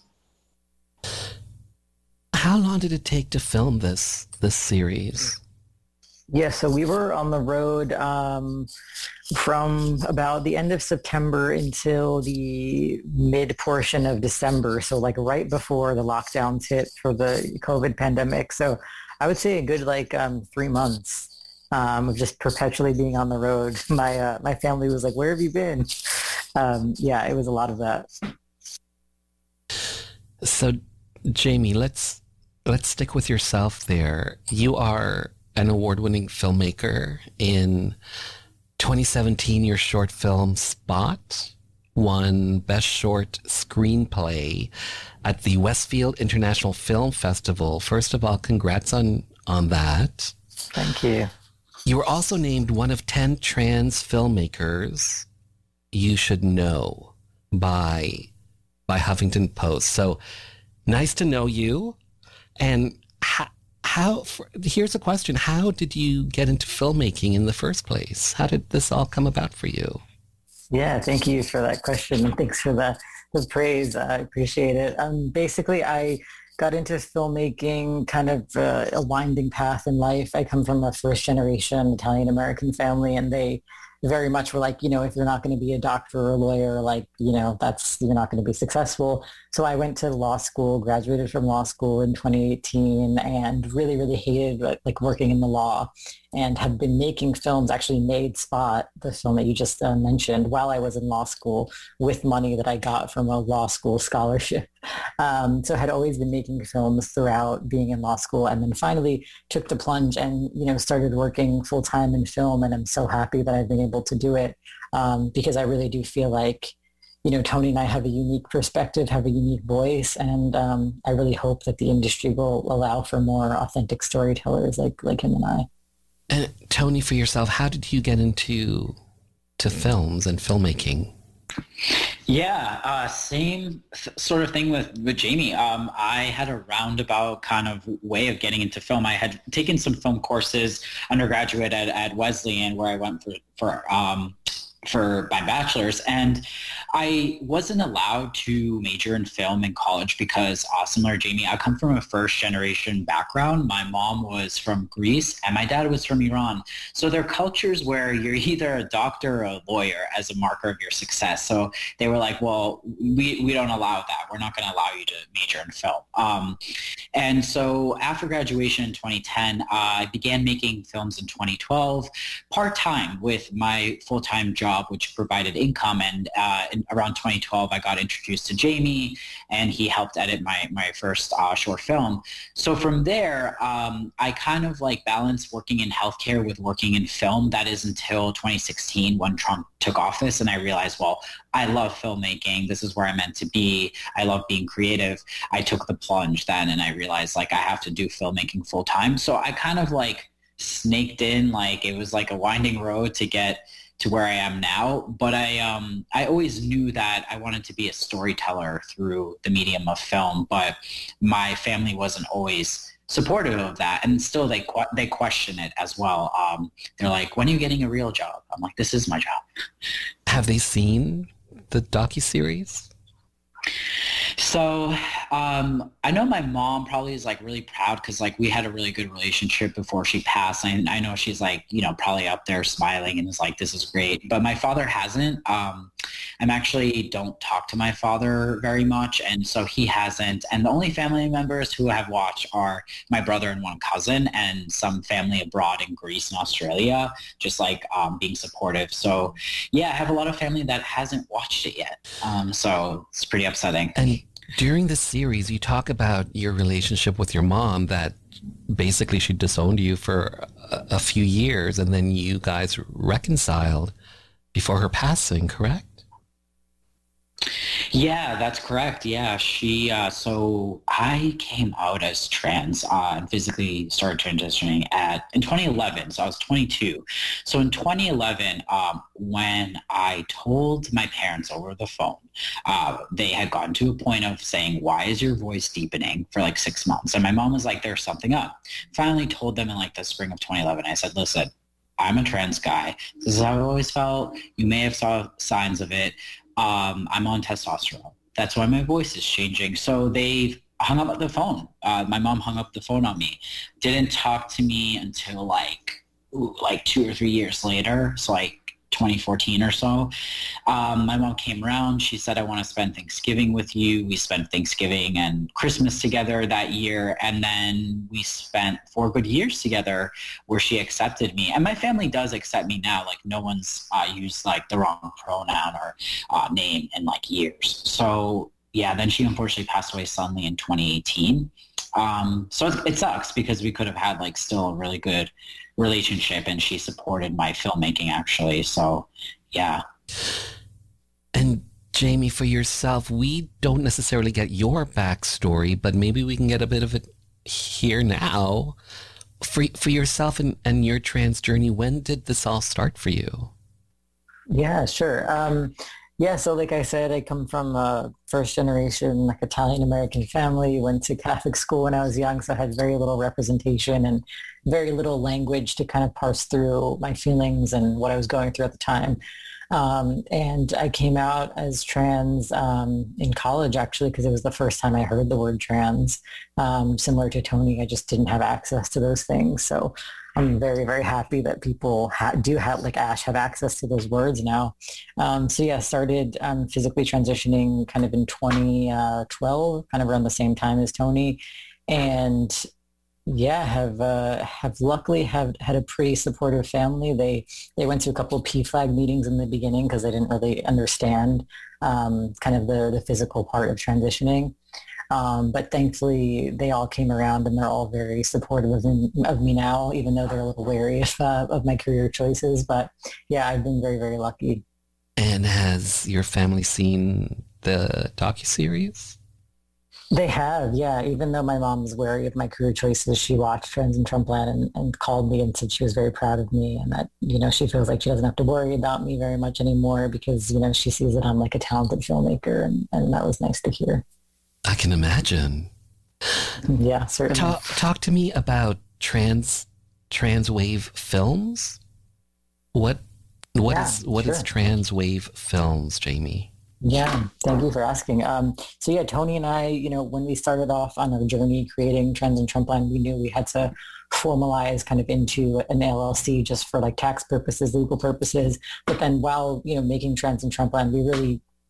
[SPEAKER 1] How long did it take to film this series?
[SPEAKER 21] Yeah, so we were on the road from about the end of September until the mid portion of December. So like right before the lockdowns hit for the COVID pandemic. So I would say a good 3 months of just perpetually being on the road. My family was like, "Where have you been?" Yeah, it was a lot of that.
[SPEAKER 1] So Jamie, let's stick with yourself there. You are an award-winning filmmaker. In 2017, your short film Spot won Best Short Screenplay at the Westfield International Film Festival. First of all, congrats on that.
[SPEAKER 21] Thank you.
[SPEAKER 1] You were also named one of 10 trans filmmakers you should know by Huffington Post. So nice to know you. And here's a question. How did you get into filmmaking in the first place? How did this all come about for you?
[SPEAKER 21] Yeah, thank you for that question. And thanks for the praise. I appreciate it. Basically, I got into filmmaking, kind of a winding path in life. I come from a first-generation Italian-American family, and they very much were like, if you're not going to be a doctor or a lawyer, you're not going to be successful. So I went to law school, graduated from law school in 2018, and really, really hated working in the law, and have been making films. Actually made Spot, the film that you just mentioned, while I was in law school with money that I got from a law school scholarship. So I had always been making films throughout being in law school, and then finally took the plunge and, started working full time in film. And I'm so happy that I've been able to do it because I really do feel like, Tony and I have a unique perspective, have a unique voice, and I really hope that the industry will allow for more authentic storytellers like him and I.
[SPEAKER 1] And Tony, for yourself, how did you get into films and filmmaking?
[SPEAKER 20] Yeah, same sort of thing with Jamie. I had a roundabout kind of way of getting into film. I had taken some film courses undergraduate at Wesleyan, where I went for my bachelor's, and I wasn't allowed to major in film in college because, similar to Jamie, I come from a first generation background. My mom was from Greece and my dad was from Iran. So there are cultures where you're either a doctor or a lawyer as a marker of your success. So they were like, well, we don't allow that. We're not going to allow you to major in film. And so after graduation in 2010, I began making films in 2012, part-time with my full-time job, which provided income. And around 2012, I got introduced to Jamie, and he helped edit my first short film. So from there, I kind of like balanced working in healthcare with working in film. That is until 2016 when Trump took office, and I realized, well, I love filmmaking. This is where I'm meant to be. I love being creative. I took the plunge then, and I realized like I have to do filmmaking full time. So I kind of like snaked in, like it was like a winding road to get to where I am now. But I always knew that I wanted to be a storyteller through the medium of film, but my family wasn't always supportive of that, and still they question it as well. They're like, when are you getting a real job? I'm like, this is my job.
[SPEAKER 1] Have they seen the docuseries?
[SPEAKER 20] So I know my mom probably is like really proud because like we had a really good relationship before she passed. And I know she's like, you know, probably up there smiling and is like, this is great. But my father hasn't. I'm actually don't talk to my father very much. And so he hasn't. And the only family members who have watched are my brother and one cousin and some family abroad in Greece and Australia, just like being supportive. So yeah, I have a lot of family that hasn't watched it yet. So it's pretty upsetting.
[SPEAKER 1] And during the series, you talk about your relationship with your mom, that basically she disowned you for a few years and then you guys reconciled before her passing, correct?
[SPEAKER 20] Yeah, that's correct. Yeah, she, so I came out as trans and physically started transitioning in 2011. So I was 22. So in 2011, when I told my parents over the phone, they had gotten to a point of saying, why is your voice deepening for like 6 months? And my mom was like, there's something up. Finally told them in like the spring of 2011, I said, listen, I'm a trans guy. This is how I've always felt. You may have saw signs of it. I'm on testosterone. That's why my voice is changing. So they hung up the phone. My mom hung up the phone on me. Didn't talk to me until like 2 or 3 years later. So like 2014 or so. My mom came around. She said, I want to spend Thanksgiving with you. We spent Thanksgiving and Christmas together that year. And then we spent 4 good years together where she accepted me. And my family does accept me now. Like no one's used like the wrong pronoun or name in like years. So yeah, then she unfortunately passed away suddenly in 2018. So it sucks because we could have had like still a really good relationship, and she supported my filmmaking actually. So yeah.
[SPEAKER 1] And Jamie, for yourself, we don't necessarily get your backstory, but maybe we can get a bit of it here now. For yourself and your trans journey, when did this all start for you?
[SPEAKER 21] Yeah, sure. Yeah, so like I said, I come from a first generation like Italian-American family, went to Catholic school when I was young, so I had very little representation and very little language to kind of parse through my feelings and what I was going through at the time. And I came out as trans in college, actually, because it was the first time I heard the word trans. Similar to Tony, I just didn't have access to those things. So I'm very, very happy that people do have, like Ash, have access to those words now. So yeah, started physically transitioning kind of in 2012, kind of around the same time as Tony. And yeah, have luckily had a pretty supportive family. They went to a couple of PFLAG meetings in the beginning because they didn't really understand kind of the physical part of transitioning. But thankfully, they all came around and they're all very supportive of me now, even though they're a little wary of my career choices. But yeah, I've been very, very lucky.
[SPEAKER 1] And has your family seen the docuseries?
[SPEAKER 21] They have, yeah. Even though my mom was wary of my career choices, she watched Trans in Trumpland and called me and said she was very proud of me and that, you know, she feels like she doesn't have to worry about me very much anymore because, you know, she sees that I'm like a talented filmmaker, and that was nice to hear. I
[SPEAKER 1] can imagine.
[SPEAKER 21] Yeah, certainly.
[SPEAKER 1] Talk to me about trans wave films. What is trans wave films, Jamie?
[SPEAKER 21] Yeah, thank you for asking. So yeah, Tony and I, you know, when we started off on our journey creating Trans in Trumpland, we knew we had to formalize kind of into an LLC just for like tax purposes, legal purposes. But then while, you know, making Trans in Trumpland, we really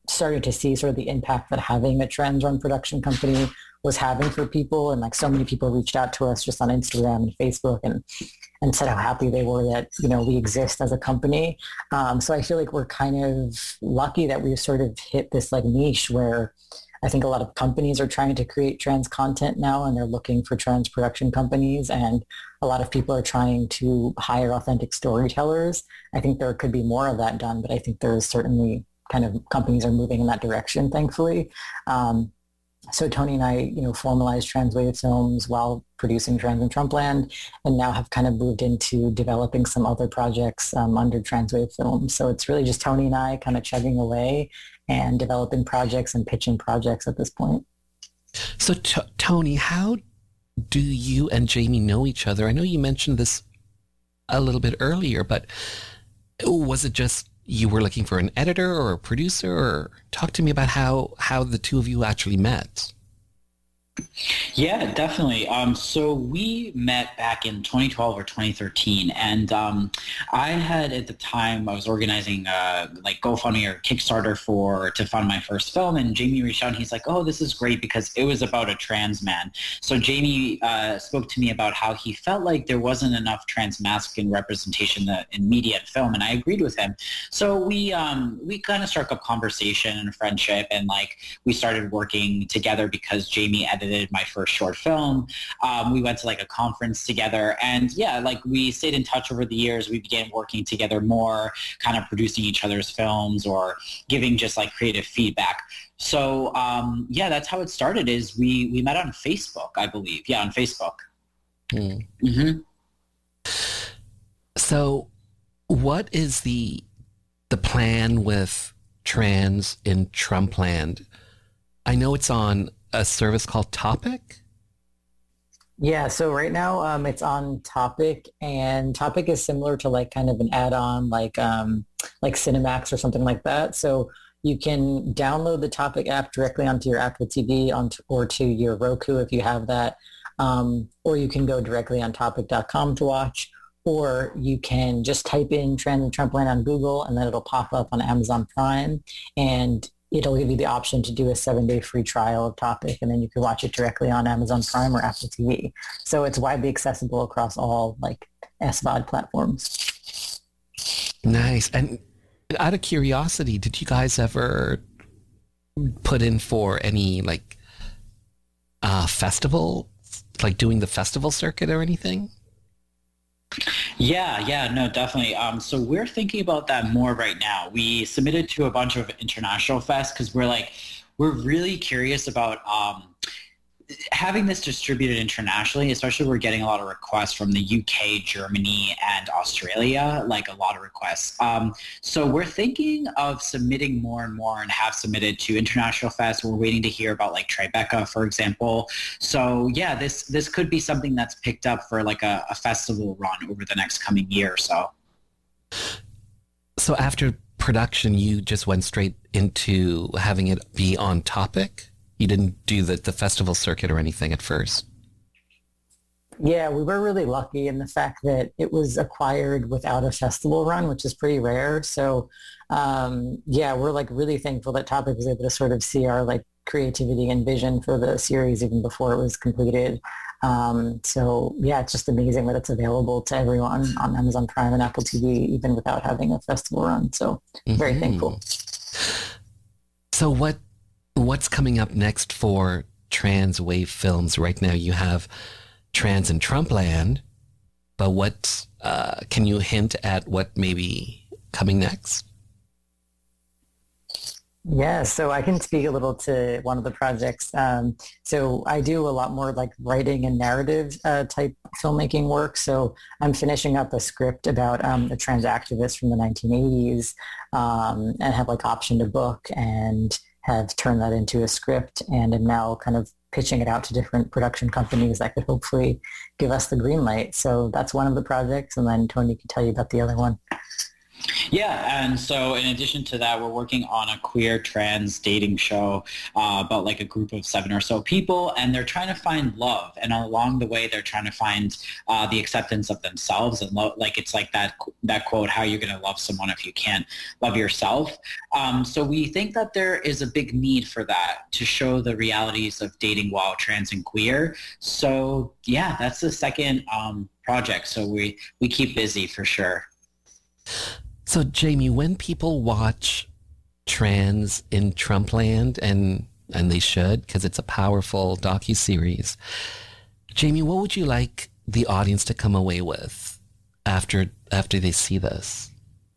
[SPEAKER 21] started to see sort of the impact that having a trans-run production company was having for people. And like so many people reached out to us just on Instagram and Facebook and said how happy they were that, you know, we exist as a company. So I feel like we're kind of lucky that we've sort of hit this like niche where I think a lot of companies are trying to create trans content now, and they're looking for trans production companies, and a lot of people are trying to hire authentic storytellers. I think there could be more of that done, but I think there is certainly kind of companies are moving in that direction, thankfully. So Tony and I, you know, formalized Transwave Films while producing Trans in Trumpland, and now have kind of moved into developing some other projects under Transwave Films. So it's really just Tony and I kind of chugging away and developing projects and pitching projects at this point.
[SPEAKER 1] So Tony, how do you and Jamie know each other? I know you mentioned this a little bit earlier, but was it just you were looking for an editor or a producer? Or talk to me about how the two of you actually met.
[SPEAKER 20] Yeah, definitely. So we met back in 2012 or 2013, and I had at the time I was organizing like GoFundMe or Kickstarter to fund my first film, and Jamie reached out and he's like, "Oh, this is great," because it was about a trans man. So Jamie spoke to me about how he felt like there wasn't enough trans masculine representation in media and film, and I agreed with him. So we kind of struck up conversation and friendship, and like we started working together because Jamie edited my first short film. We went to like a conference together, and yeah, like we stayed in touch over the years. We began working together more, kind of producing each other's films or giving just like creative feedback. So yeah, that's how it started. Is we met on Facebook, I believe. Yeah, on Facebook.
[SPEAKER 1] Mm.
[SPEAKER 20] Mm-hmm.
[SPEAKER 1] So what is the plan with Trans in Trumpland? I know it's on a service called Topic?
[SPEAKER 21] Yeah, so right now it's on Topic, and Topic is similar to like kind of an add-on like Cinemax or something like that. So you can download the Topic app directly onto your Apple TV or to your Roku if you have that, or you can go directly on topic.com to watch, or you can just type in Trans in Trumpland on Google, and then it'll pop up on Amazon Prime, and it'll give you the option to do a 7-day free trial of Topic, and then you can watch it directly on Amazon Prime or Apple TV. So it's widely accessible across all like SVOD platforms.
[SPEAKER 1] Nice. And out of curiosity, did you guys ever put in for any like festival, like doing the festival circuit or anything?
[SPEAKER 20] Yeah, no, definitely. So we're thinking about that more right now. We submitted to a bunch of international fests because we're really curious about having this distributed internationally. Especially we're getting a lot of requests from the UK, Germany, and Australia, like a lot of requests. So we're thinking of submitting more and more, and have submitted to international fests. We're waiting to hear about like Tribeca, for example. So yeah, this could be something that's picked up for like a festival run over the next coming year or so.
[SPEAKER 1] So after production, you just went straight into having it be on Topic? You didn't do the festival circuit or anything at first?
[SPEAKER 21] Yeah, we were really lucky in the fact that it was acquired without a festival run, which is pretty rare. So yeah, we're like really thankful that Topic was able to sort of see our like creativity and vision for the series even before it was completed. So yeah, it's just amazing that it's available to everyone on Amazon Prime and Apple TV, even without having a festival run. So very thankful.
[SPEAKER 1] So what's coming up next for Transwave Films? Right now you have Trans in Trumpland, but what can you hint at what may be coming next?
[SPEAKER 21] Yeah, so I can speak a little to one of the projects. So I do a lot more like writing and narrative type filmmaking work. So I'm finishing up a script about a trans activist from the 1980s and have like optioned a book and have turned that into a script, and am now kind of pitching it out to different production companies that could hopefully give us the green light. So that's one of the projects, and then Tony can tell you about the other one.
[SPEAKER 20] Yeah, and so in addition to that, we're working on a queer trans dating show about like a group of 7 or so people, and they're trying to find love, and along the way they're trying to find the acceptance of themselves, and like it's like that quote, how you're going to love someone if you can't love yourself. So we think that there is a big need for that, to show the realities of dating while trans and queer. So yeah, that's the second project, so we keep busy for sure.
[SPEAKER 1] So, Jamie, when people watch Trans in Trumpland, and they should, because it's a powerful docuseries, Jamie, what would you like the audience to come away with after they see this?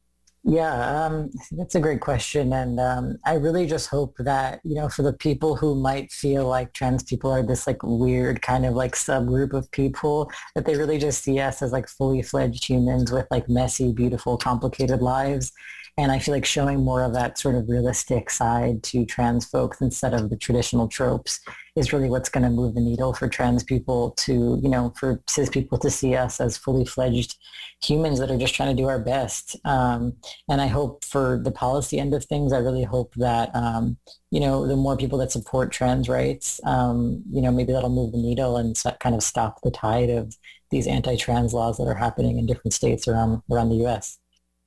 [SPEAKER 21] Yeah, that's a great question. And I really just hope that, for the people who might feel like trans people are this like weird kind of like subgroup of people, that they really just see us as like fully fledged humans with like messy, beautiful, complicated lives. And I feel like showing more of that sort of realistic side to trans folks instead of the traditional tropes is really what's going to move the needle for trans people to, for cis people to see us as fully fledged humans that are just trying to do our best. And I hope for the policy end of things, I really hope that, the more people that support trans rights, maybe that'll move the needle and kind of stop the tide of these anti-trans laws that are happening in different states around the U.S.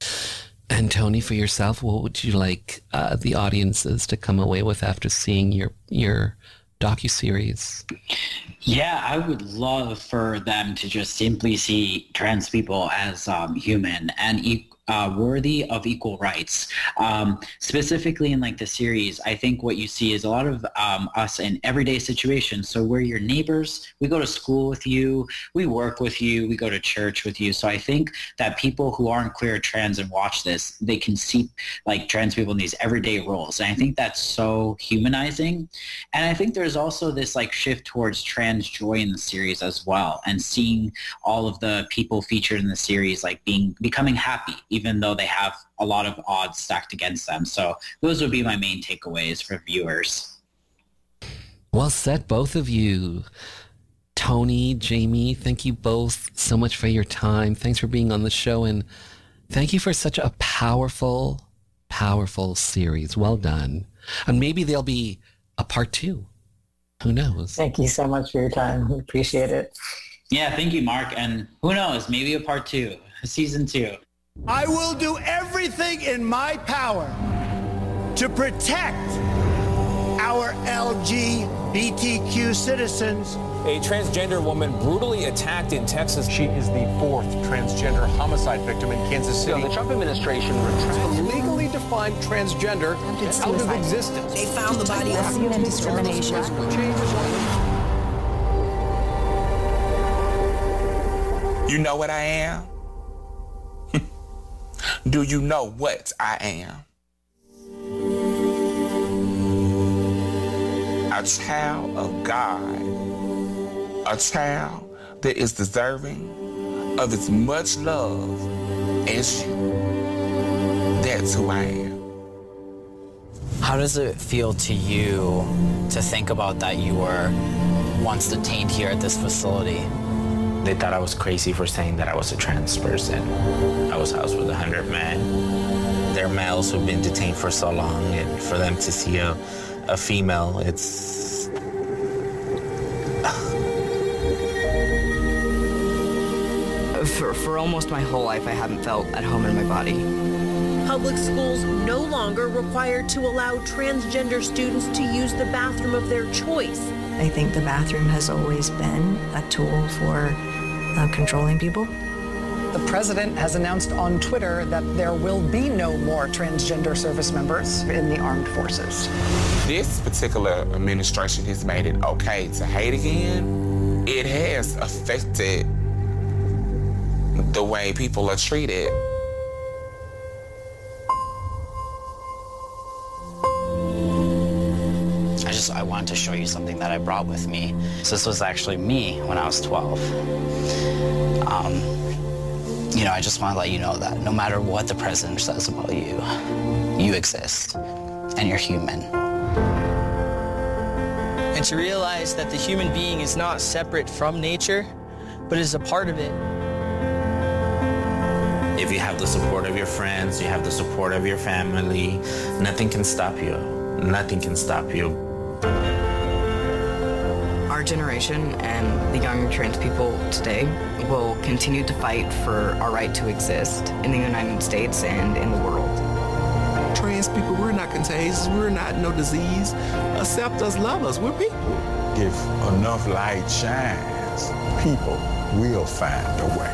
[SPEAKER 1] And Tony, for yourself, what would you like the audiences to come away with after seeing your docuseries?
[SPEAKER 20] Yeah, I would love for them to just simply see trans people as human and worthy of equal rights. Specifically in like the series, I think what you see is a lot of us in everyday situations. So we're your neighbors, we go to school with you, we work with you, we go to church with you. So I think that people who aren't queer or trans and watch this, they can see like trans people in these everyday roles. And I think that's so humanizing. And I think there's also this like shift towards trans joy in the series as well, and seeing all of the people featured in the series like becoming happy, even though they have a lot of odds stacked against them. So those would be my main takeaways for viewers.
[SPEAKER 1] Well said, both of you. Tony, Jamie, thank you both so much for your time. Thanks for being on the show, and thank you for such a powerful, powerful series. Well done. And maybe there'll be a part 2. Who knows?
[SPEAKER 21] Thank you so much for your time. We appreciate it.
[SPEAKER 20] Yeah, thank you, Mark. And who knows, maybe a part 2, a season 2.
[SPEAKER 8] I will do everything in my power to protect our LGBTQ citizens.
[SPEAKER 10] A transgender woman brutally attacked in Texas. She is the 4th transgender homicide victim in Kansas City.
[SPEAKER 9] The Trump administration retracted legally defined transgender out of existence.
[SPEAKER 3] They found the body of discrimination.
[SPEAKER 12] You know what I am? Do you know what I am? A child of God. A child that is deserving of as much love as you. That's who I am.
[SPEAKER 13] How does it feel to you to think about that you were once detained here at this facility?
[SPEAKER 14] They thought I was crazy for saying that I was a trans person. I was housed with 100 men. They're males who've been detained for so long, and for them to see a female, it's...
[SPEAKER 11] For almost my whole life, I haven't felt at home in my body.
[SPEAKER 15] Public schools no longer required to allow transgender students to use the bathroom of their choice.
[SPEAKER 16] I think the bathroom has always been a tool for controlling people.
[SPEAKER 2] The president has announced on Twitter that there will be no more transgender service members in the armed forces.
[SPEAKER 12] This particular administration has made it okay to hate again. It has affected the way people are treated.
[SPEAKER 13] I wanted to show you something that I brought with me. So this was actually me when I was 12. I just want to let you know that no matter what the president says about you, you exist and you're human.
[SPEAKER 17] And to realize that the human being is not separate from nature, but is a part of it.
[SPEAKER 14] If you have the support of your friends, you have the support of your family, nothing can stop you. Nothing can stop you.
[SPEAKER 11] Our generation and the young trans people today will continue to fight for our right to exist in the United States and in the world.
[SPEAKER 18] Trans people, we're not contagious. We're not no disease. Accept us, love us. We're people.
[SPEAKER 19] If enough light shines, people will find a way.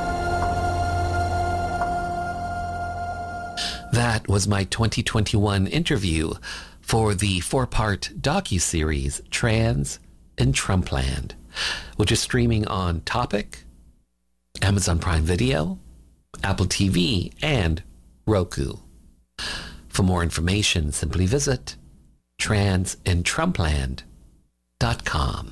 [SPEAKER 1] That was my 2021 interview for the 4-part docuseries Trans in Trumpland, which is streaming on Topic, Amazon Prime Video, Apple TV, and Roku. For more information, simply visit transinTrumpland.com.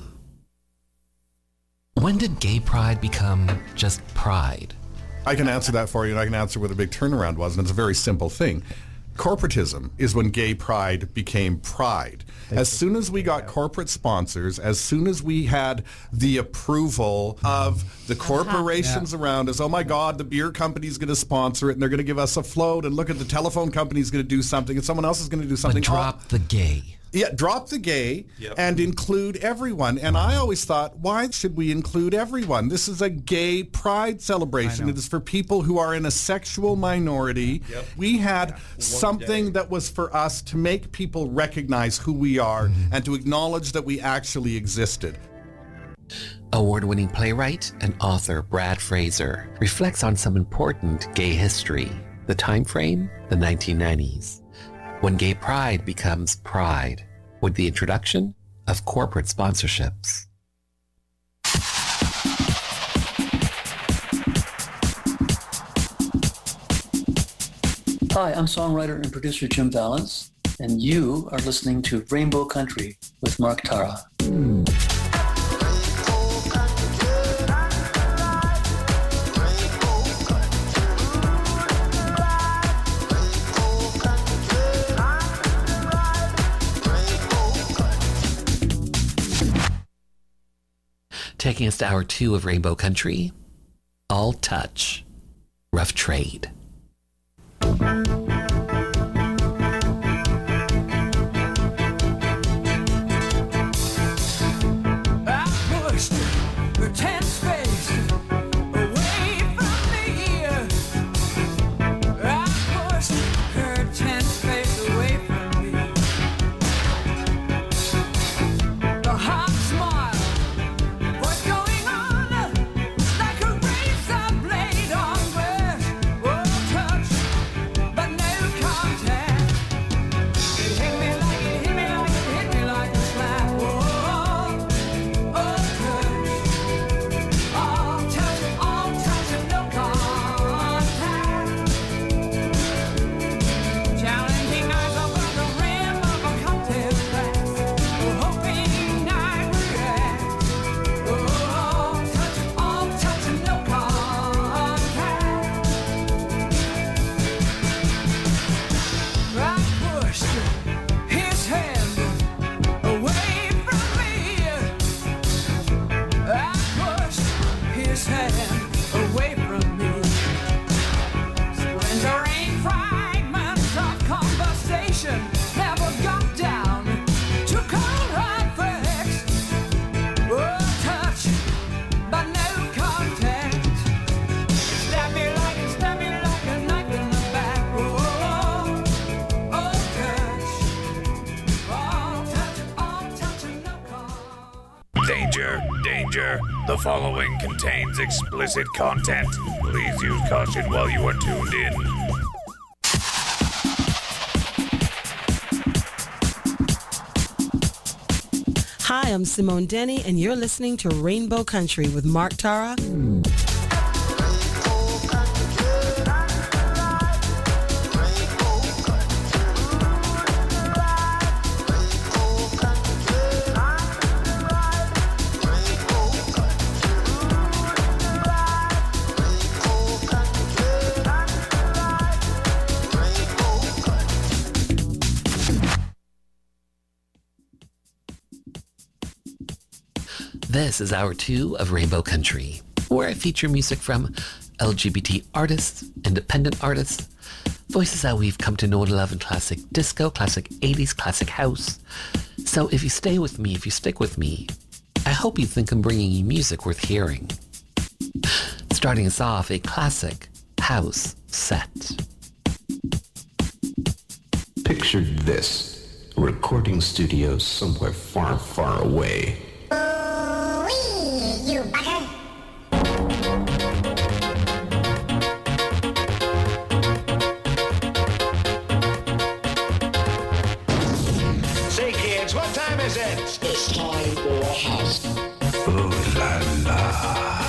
[SPEAKER 1] When did gay pride become just pride?
[SPEAKER 5] I can answer that for you, and I can answer what the big turnaround was, and it's a very simple thing. Corporatism is when gay pride became pride. As soon as we got corporate sponsors, as soon as we had the approval of the corporations around us, oh my God, the beer company's going to sponsor it and they're going to give us a float, and look at the telephone company's going to do something and someone else is going to do something.
[SPEAKER 1] But drop the gay.
[SPEAKER 5] Yeah, drop the gay and include everyone. And I always thought, why should we include everyone? This is a gay pride celebration. It is for people who are in a sexual minority. We had something that was for us to make people recognize who we are and to acknowledge that we actually existed.
[SPEAKER 1] Award-winning playwright and author Brad Fraser reflects on some important gay history. The time frame, the 1990s. When gay pride becomes pride, with the introduction of corporate sponsorships.
[SPEAKER 6] Hi, I'm songwriter and producer Jim Valens, and you are listening to Rainbow Country with Mark Tara.
[SPEAKER 1] Taking us to hour 2 of Rainbow Country, All Touch, Rough Trade.
[SPEAKER 7] The following contains explicit content. Please use caution while you are tuned in.
[SPEAKER 24] Hi, I'm Simone Denny, and you're listening to Rainbow Country with Mark Tara.
[SPEAKER 1] This is hour 2 of Rainbow Country, where I feature music from LGBT artists, independent artists, voices that we've come to know and love in classic disco, classic 80s, classic house. So if you stay with me, if you stick with me, I hope you think I'm bringing you music worth hearing. Starting us off, a classic house set.
[SPEAKER 4] Picture this, a recording studio somewhere far, far away.
[SPEAKER 21] Ooh-wee, you bugger.